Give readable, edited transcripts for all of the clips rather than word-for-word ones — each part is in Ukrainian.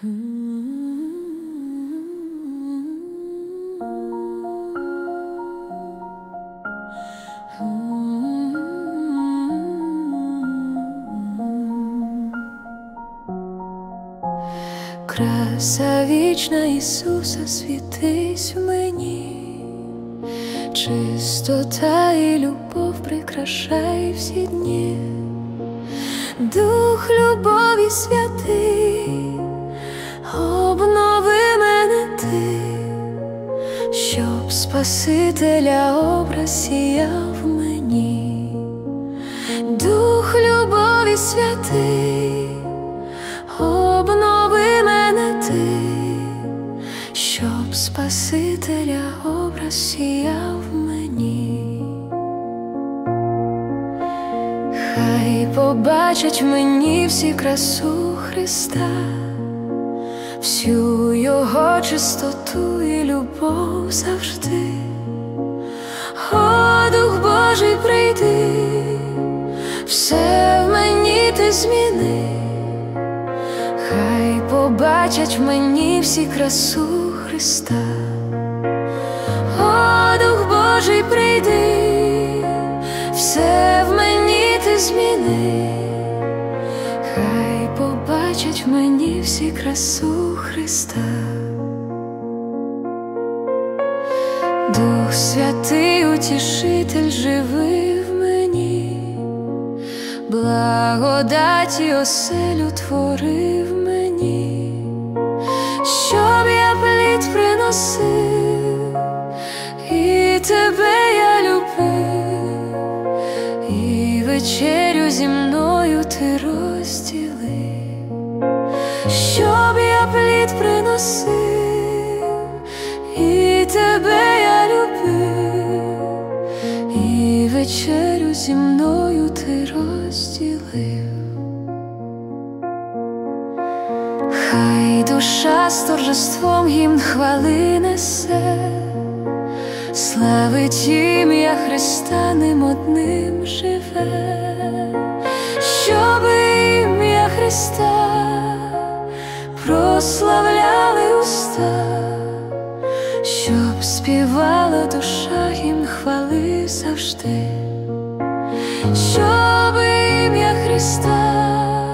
Краса вічна Ісуса, світись в мені, чистота і любов прикрашай всі дні. Дух любові святий, обнови мене ти, щоб Спасителя образ сіяв в мені. Дух любові святий, обнови мене ти, щоб Спасителя образ сіяв в мені. Хай побачать в мені всі красу Христа, всю Його чистоту і любов завжди. О, Дух Божий, прийди, все в мені ти зміни. Хай побачать в мені всі красу Христа. О, Дух Божий, прийди, все в мені ти зміни. Хай побачать в мені всі красу Христа. Дух Святий, утішитель, живи в мені, благодаті оселю твори в мені, щоб я плід приносив, і тебе я любив, і вечерю зі мною ти розділив. Щоб я плід приносив, і тебе я любив, і вечерю зі мною ти розділив. Хай душа з торжеством гімн хвали несе, славить ім'я Христа, ним одним живе. Щоб ім'я Христа прославляли уста, щоб співала душа гімн хвали завжди. Щоб ім'я Христа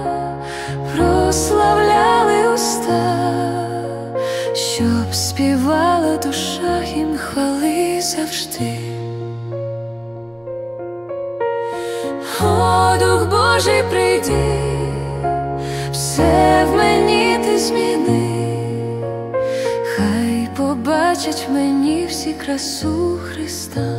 прославляли уста, щоб співала душа гімн хвали завжди. О, Дух Божий, прийди, все в мені ти зміни. Хай побачать в мені всі красу Христа.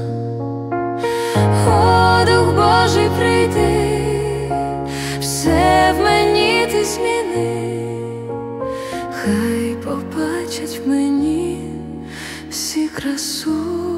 О, Дух Божий, прийди, все в мені ти зміни. Хай побачать в мені всі красу